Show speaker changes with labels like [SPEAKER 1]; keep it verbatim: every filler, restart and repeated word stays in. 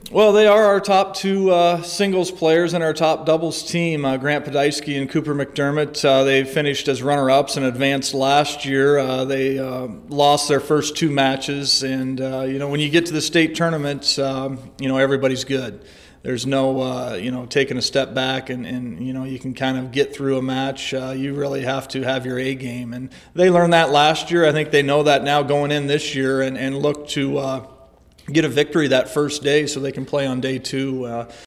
[SPEAKER 1] Well, they are our top two uh, singles players and our top doubles team, uh, Grant Podolsky and Cooper McDermott. Uh, they finished as runner-ups and advanced last year. Uh, they uh, lost their first two matches, and uh, you know when you get to the state tournament, um, you know everybody's good. There's no, uh, you know, taking a step back and, and, you know, you can kind of get through a match. Uh, you really have to have your A game. And they learned that last year. I think they know that now going in this year and, and look to uh, get a victory that first day so they can play on day two. Uh,